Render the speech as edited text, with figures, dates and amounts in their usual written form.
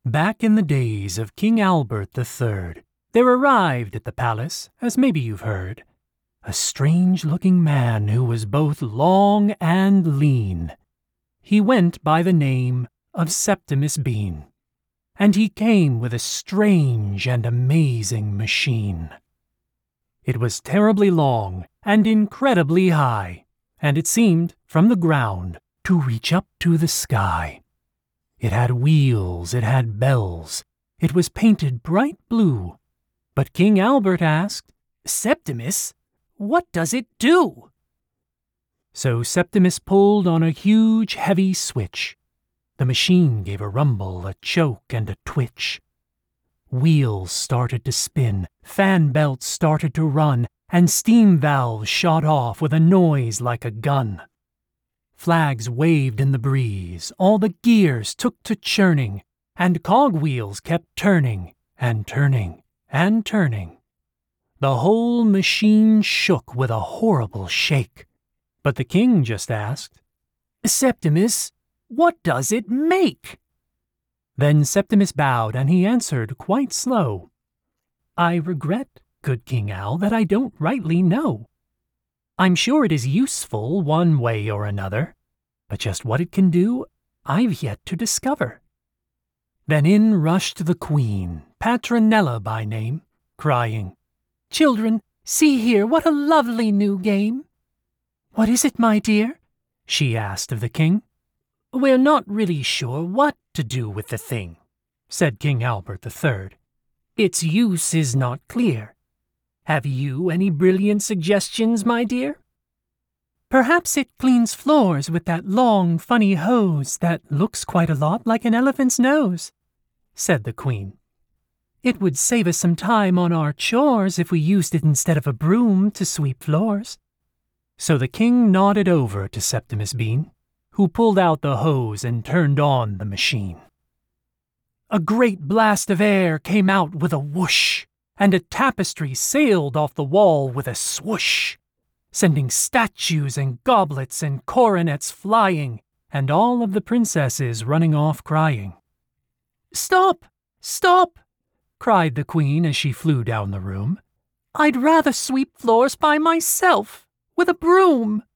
Back in the days of King Albert III, there arrived at the palace, as maybe you've heard, a strange-looking man who was both long and lean. He went by the name of Septimus Bean, and he came with a strange and amazing machine. It was terribly long and incredibly high, and it seemed, from the ground, to reach up to the sky. It had wheels, it had bells, it was painted bright blue. But King Albert asked, "Septimus, what does it do?" So Septimus pulled on a huge, heavy switch. The machine gave a rumble, a choke, and a twitch. Wheels started to spin, fan belts started to run, and steam valves shot off with a noise like a gun. Flags waved in the breeze, all the gears took to churning, and cogwheels kept turning and turning and turning. The whole machine shook with a horrible shake. But the king just asked, "Septimus, what does it make?" Then Septimus bowed, and he answered quite slow, "I regret, good King Owl, that I don't rightly know. I'm sure it is useful one way or another, but just what it can do, I've yet to discover." Then in rushed the queen, Patronella by name, crying, "Children, see here, what a lovely new game!" "What is it, my dear?" she asked of the king. "We're not really sure what to do with the thing," said King Albert III. "Its use is not clear. Have you any brilliant suggestions, my dear?" "Perhaps it cleans floors with that long, funny hose that looks quite a lot like an elephant's nose," said the queen. "It would save us some time on our chores if we used it instead of a broom to sweep floors." So the king nodded over to Septimus Bean, who pulled out the hose and turned on the machine. A great blast of air came out with a whoosh, and a tapestry sailed off the wall with a swoosh, sending statues and goblets and coronets flying, and all of the princesses running off crying. "Stop! Stop!" cried the queen as she flew down the room. "I'd rather sweep floors by myself, with a broom."